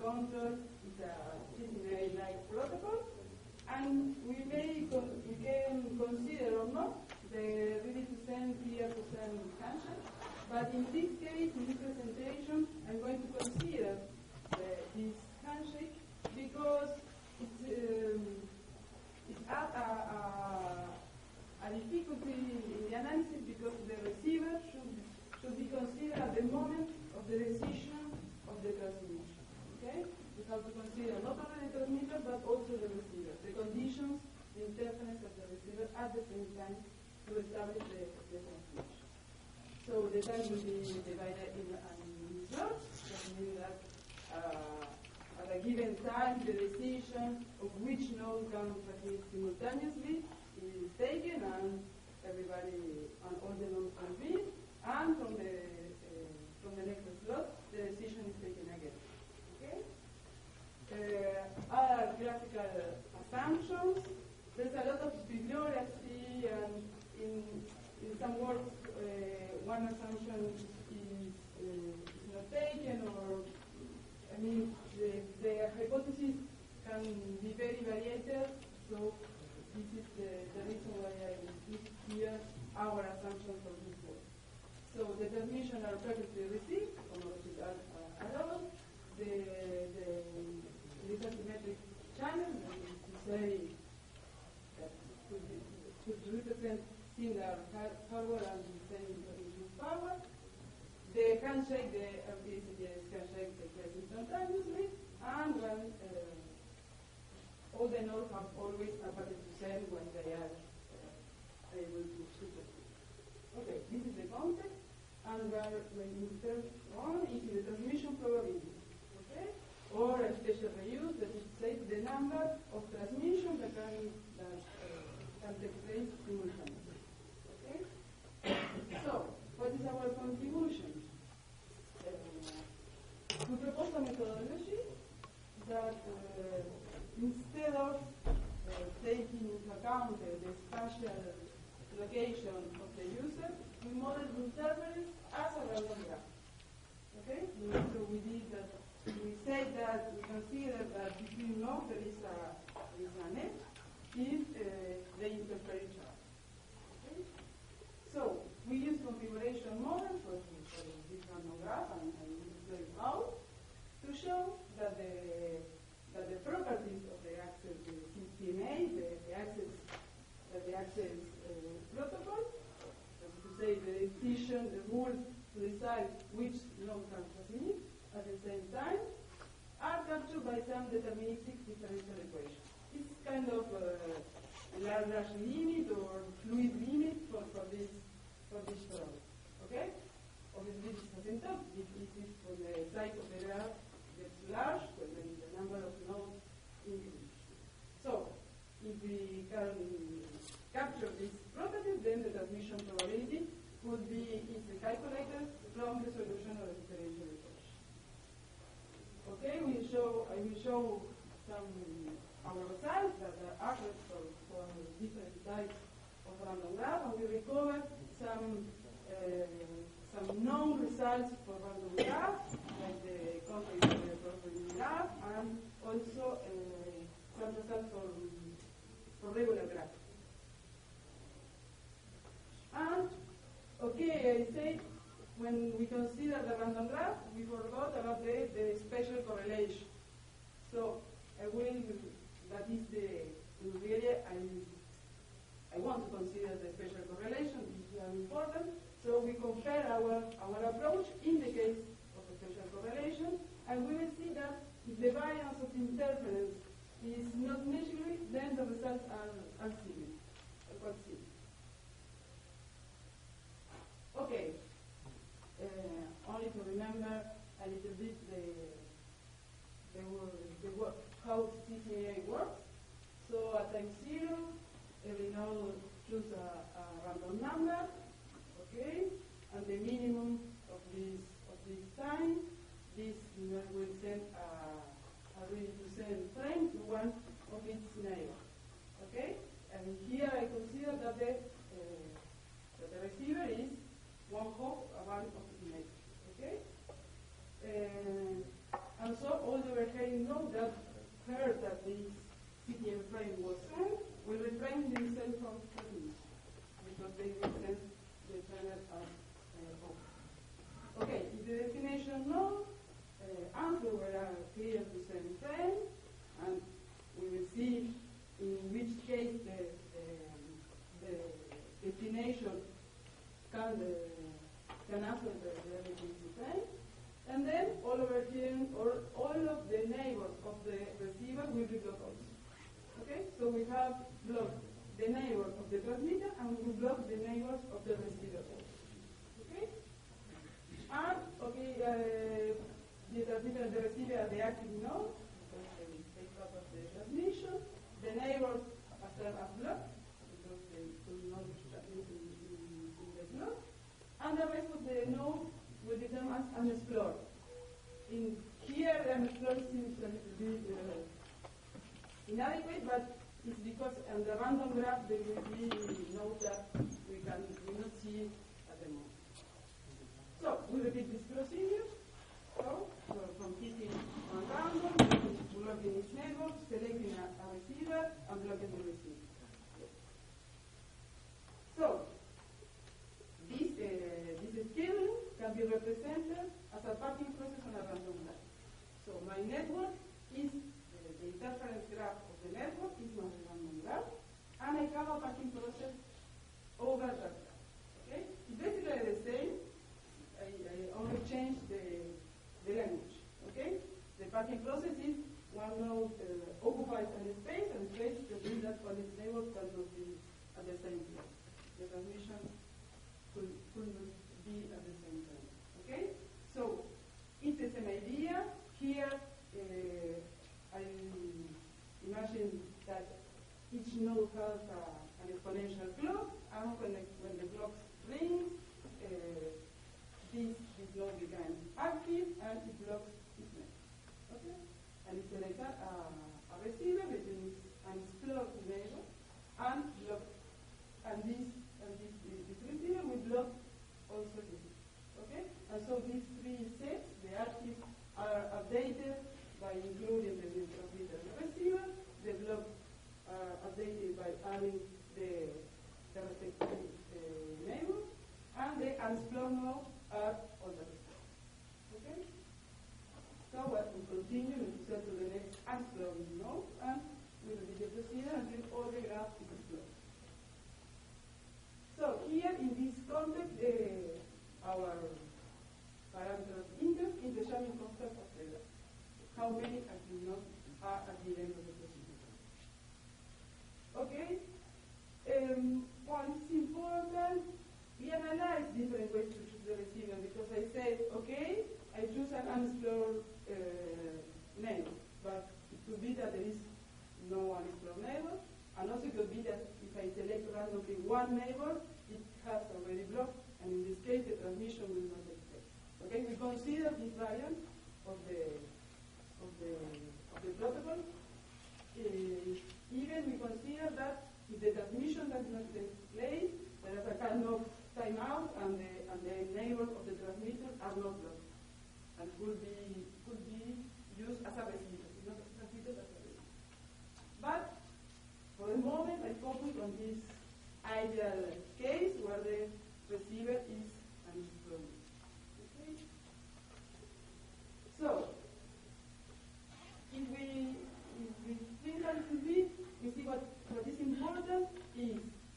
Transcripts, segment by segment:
control is a CCNA-like protocol, and we can consider or not the ready to send, clear to send handshake. But in this case, in this presentation, I'm going to consider this handshake because it's a difficulty in the analysis because the receiver should be considered at the moment of the decision of the transmission. Okay? We have to consider not only the transmitter but also the receiver, the conditions, the interference of the receiver at the same time to establish the transmission. So the time will be divided in slots, that means that at a given time the decision of which node can transmit simultaneously is taken, and everybody and all the nodes convene, and from the next slot the decision is taken again. Okay? Other graphical assumptions. There's a lot of bibliography, and in some works one assumption is not taken, or I mean the hypothesis can be very variated. So this is the reason why I put here our assumption for this work. So the transmission are perfectly received, homological at all. The asymmetric channel, that is to say, that could represent similar hardware and the same transmission power. The handshake, the RTCS handshake takes place instantaneously, and when all the nodes have always ability to send when they are able to super. Okay, this is the context, and when you turn on is the transmission probability. Okay, or a special reuse that is say the number of transmission that can take place simultaneously. Okay, so what is our contribution? We propose a methodology that instead of taking into account the spatial location of the user, we model the interference as a random graph. Okay? So we did that. We say that we consider that between nodes there is a net if they interfere each other. Okay? So we use configuration model for this random graph, and we explain how to show that the properties of the access, the CCNA, the access protocol, that is to say the decision, the rule to decide which node can transmit at the same time, are captured by some deterministic differential equation. It's kind of a Lagrange limit or fluid limit for this problem. Okay? Obviously, this is asymptotic. This is for the size of the graph gets large when the number of nodes increases. So, if we can capture this property, then the transmission probability would be easily calculated from the solution of the differential equation. Okay, I will show some our results that are average for different types of random graph, and we recover some known results for random graph, like the context of the property graph, and also some results for regular graph. And, okay, I said when we consider the random graph, we forgot about the spatial correlation. So I will, that is really, I want to consider the spatial correlation. This is very important. So we compare our approach in the case of the spatial correlation, and we will see that if the variance of interference is not measurable, then the results are similar, quite similar. Okay, only to remember a little bit how CCNA works. So at time 0, every node choose a random number, okay, and the minimum of this time, this will send a ready to send frame to one of its neighbors, okay. And here I consider that the receiver is one hop above of the neighbor, okay. And so all the overhead know that heard that this CTM frame was sent, will refrain themselves from transmission because they will send the channel as open. Okay, if the destination node answer were clear to send frame, and we will see in which case the destination can answer the emergency frame. And then all over here, or all of the neighbors of the receiver will be blocked also. Okay, so we have blocked the neighbors of the transmitter, and we block the neighbors of the receiver also. Okay, and the transmitter and the receiver are the active node, because they take part of the transmission. The neighbors are served as blocked, because they could not transmit in the block, and the rest of the node will become as unexplored. In here, the unexplored seems a little bit inadequate, but it's because on the random graph there will be nodes that we not see at the moment. So we repeat this procedure. So from picking on random, blocking each network, selecting a receiver, and blocking the receiver. So this scheduling can be represented as a packing process on a random graph. So my network is the interference graph of the network is my random graph, and I have a packing process over that graph. Okay, it's basically the same. I only change the language. Okay, the packing process is one node occupies an space, and space means that one network cannot be at the same place. The transmission could not be at the same time. Okay? So it's the same idea. Here I imagine that each node has an exponential clock, and when the clock rings, this node becomes active and it blocks its net. Okay? And it selects a receiver between an explored neighbor and block, and this receiver will block also this. Okay? And so these three sets, the active, are updated by including the transmitter and the receiver. The blocks are updated by adding the respective neighbors, and the unexplored nodes are all the rest. Okay? So what we continue, we set to the next unexplored node, and we repeat the procedure until all the graph is explored. So here in this context, our parameter of interest is the Shannon constant of the graph. How many active nodes are at the end of the procedure? Okay? Well, it's important. We analyze different ways to choose the receiver, because I say, okay, I choose an unexplored neighbor, but it could be that there is no unexplored neighbor, and also it could be that if I select randomly one neighbor, it has already blocked, and in this case the transmission will not take place. Okay, we consider this variant of the protocol. Even we consider that if the transmission does not take place, there is a kind of timeout, and the neighbors of the transmitter are not blocked, and could be used as a receiver, not transmitted as a receiver. But for the moment, I focus on this ideal case where the receiver is unexplored. Okay? So if we think a little bit, we see what is important is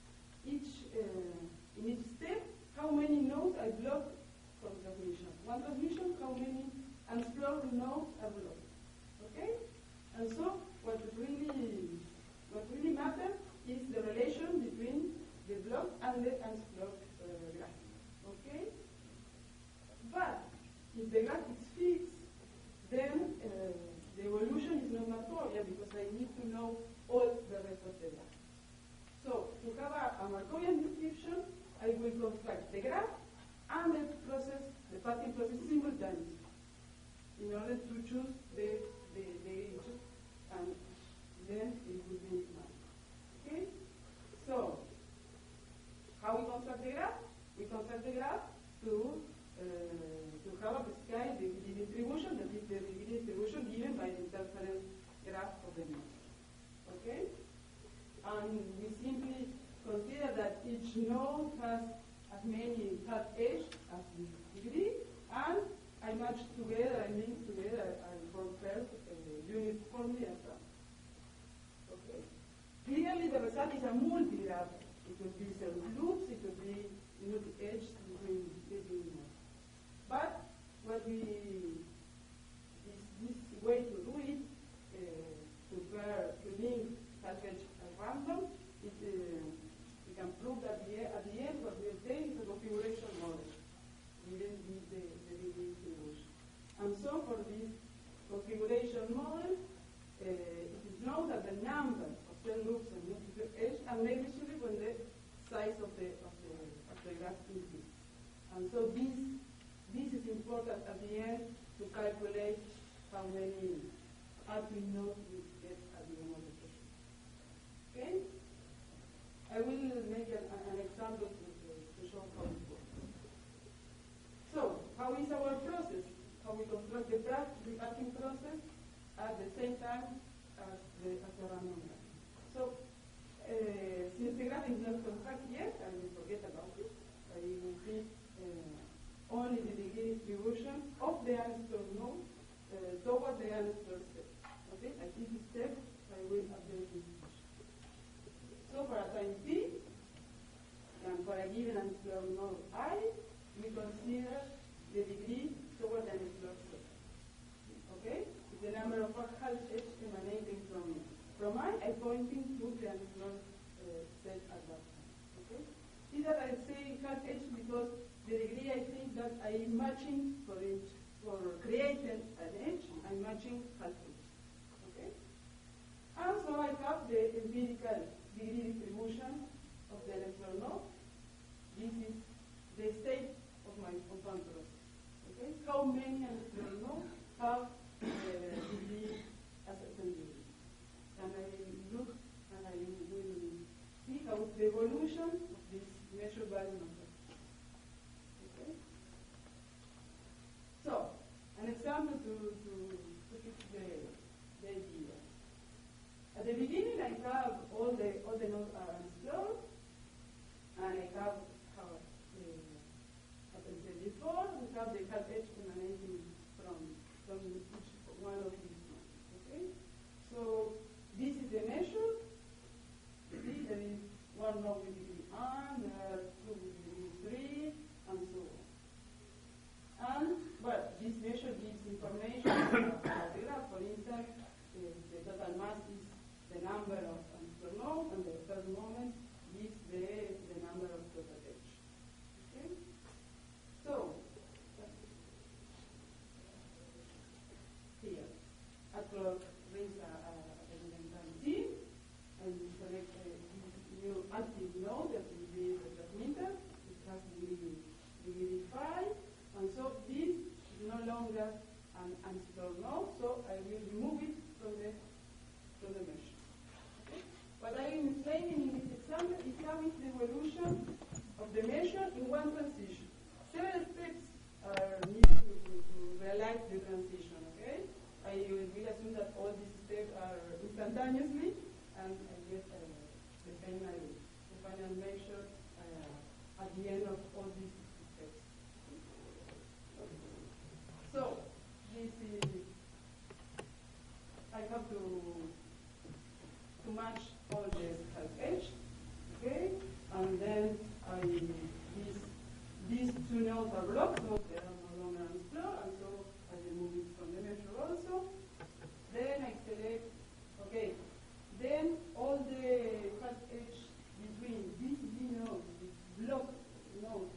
in each step, how many nodes I block from transmission. One transmission, how many unexplored nodes are blocked. Okay? And so what really matters is the relation between the block and the unexplored graph. Okay? But if the graph is fixed, then the evolution is not Markovian, because I need to know all the rest of the graph. So to have a Markovian description, I will construct the graph and the packing process simultaneously in order to choose the region, and then it will be mine. Okay? So how we construct the graph? We construct the graph to have a prescribed degree distribution, that is the degree distribution given by the interference each node has as many cut edge as the degree, and I match together, I link together, I compare uniformly as well. Okay. Clearly, the result is a multi-graph. It could be several loops, it could be multi-edge between nodes. But what this way to do it, to link cut edge at random, we can prove that at the end what we obtain is a configuration model, given the degree distribution. And so for this configuration model, it is known that the number of cell loops and multiple edge are negligible when the size of the graph increases. And so this is important at the end to calculate how many output nodes we get at the end of the process. Okay? I will make an example to show how it works. So, how is our process? How we construct the batching process at the same time as the random graph. So, since the graph is not constructed yet, I will forget about it. I will treat only the degree distribution of the unexplored node toward the unexplored step. Okay, at this step, I will update this. So for a time t, and for a given unexplored node I, we consider the degree toward the unexplored step. Okay, the number of half edge emanating from I pointing to the unexplored set at that time. Okay, see that I say half edge because the degree I think that I am matching for creating an edge, I'm matching half edge. Okay? And so I have the empirical degree distribution of the electron node. This is the state of my one process. Okay? How many electron nodes have degree as a certain degree? And I look and I will see how the evolution of this measured value number. So, an example to fix the idea. At the beginning, I have all the nodes are unexplored, and I have, as I said before, we have the cut edge emanating from each one of these nodes. Okay? So, this is the measure. See, there is one node with degree n, there are two with degree 3, and so on. But this measure gives information about the graph. For instance, the total mass is the number of unexplored nodes, and the third moment gives the number of total edge. Okay? So, here, a clock rings a given time t, and you select a new active node that will be the transmitter. It has degree 5, and so this no longer an unexplored node, so I will remove it from the mesh. Okay? What I am explaining in this example is how is the evolution of the measure in one transition. Several steps are needed to realize the transition. Okay? I will assume that all these steps are instantaneously, and I get the final measure at the end of all these steps. So, this is, I have to match all the half edge, okay? And then these two nodes are blocked, so they are no longer unexplored, and so I remove it from the measure also. Then I select, okay, then all the half edge between these nodes, these blocked nodes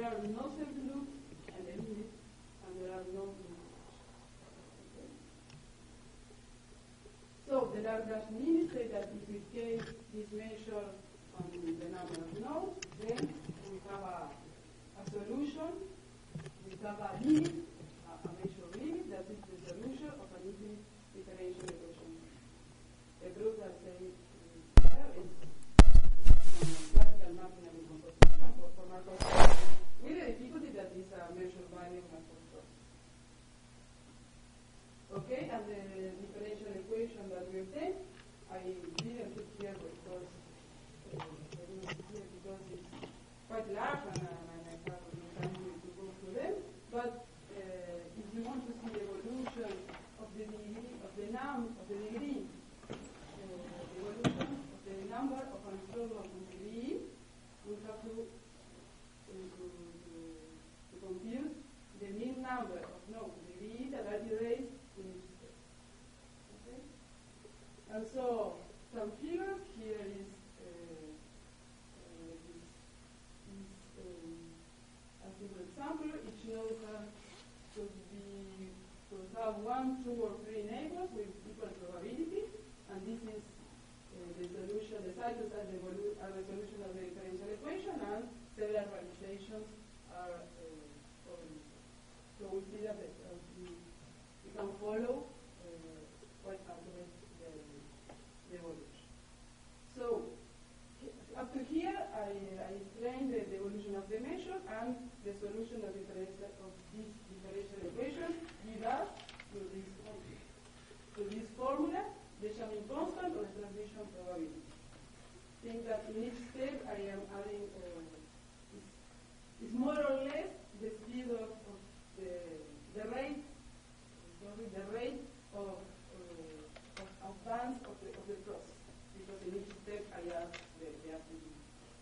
there are no self-loops and a limit, and there are no limits. Okay. So the Lagrange limit says that if we take this measure on the number of nodes, then we have a solution, we have a limit, a measure limit, that is the solution of an infinite differential equation. The proof that I say there is classical mapping and decomposition for Markov process, with the difficulty that is a measured value of Markov process. Okay, and the differential equation that we obtained, I didn't put here because it's quite large and I have no time to go through them. But if you want to see the evolution of the degree, of the degree, evolution of the number of Armstrong degree, we have to compute the mean number of nodes degree that are erased in each step. Okay? And so some figures here is a simple example. Each node could have 1, 2, or 3 neighbors with equal probability, and this is the solution, the cycles are the solution of the differential equation, and several realizations are organized. So we see that we can follow quite accurate the evolution. So up to here, I explained the evolution of the measure and the solution of this differential equation give us to this formula the Chamin constant or the transmission probability. Think that in each step I am adding is more or less the speed of the rate of advance of the process, because in each step I add the activity.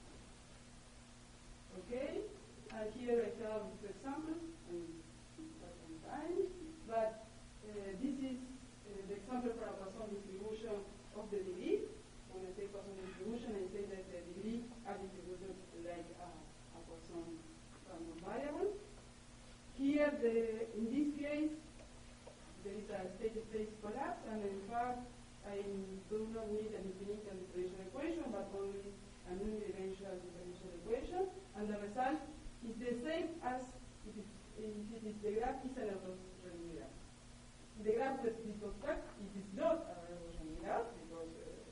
Okay, and here I have two examples and time, but this is the example for a Poisson distribution of the degree. When I say Poisson distribution, I say that the degree are distributed like a Poisson random variable. Here, in this case, there is a state-space collapse, and in fact, I do not need an infinite differential equation, but only an unidimensional differential equation, and the result is the same as if the graph is an Gaussian graph. The graph that we construct, it is not a Gaussian graph, because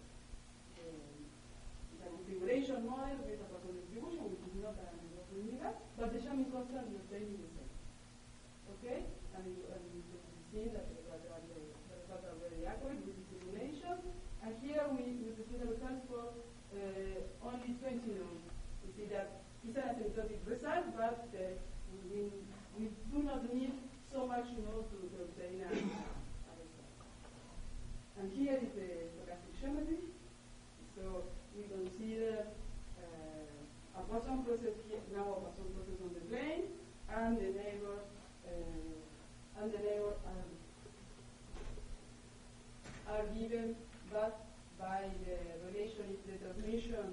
it's a configuration model with a Poisson distribution, which is not a Gaussian graph, but the Chamin constant is obtained the same. Okay? And you can see that the results are very accurate with the simulation. And here we see the results for only 20 nodes. You see that it's an asymptotic result, but we do not need so much node to obtain a result. And here is the stochastic geometry. So we consider a Poisson process here, now a Poisson process on the plane, and the neighbor are given but by the relation if the transmission,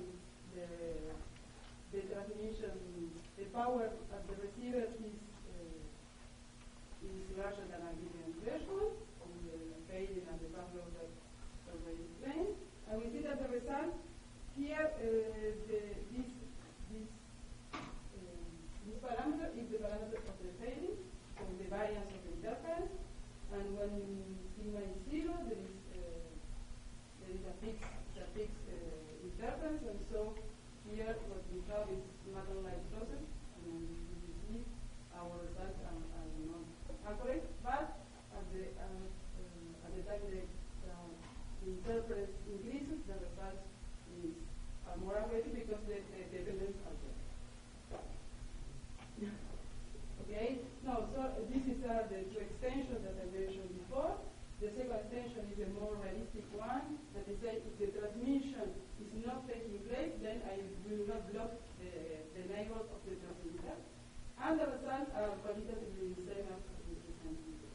the power of the receiver is larger than a given threshold on the fading and the background that already explained. And we see that the result here, this parameter is the parameter of the fading, so the variance of the interference. And when sigma is 0, there is a fixed interference, and so here what we have is Maton-like process, and you see our results are not accurate, but at the time the interference increases, the results are more accurate because the dependence are there. Okay, no, so this is the two extensions that I mentioned before. The second extension is a more realistic one, that is say if the transmission is not taking place, then I will not block the neighbor of the transmitter. And the results are qualitatively the same as the transmitter.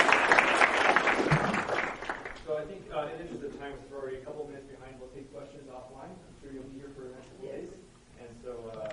So I think in the interest of time, since we're already a couple of minutes behind, we'll take questions offline. I'm sure you'll be here for the next couple days. And so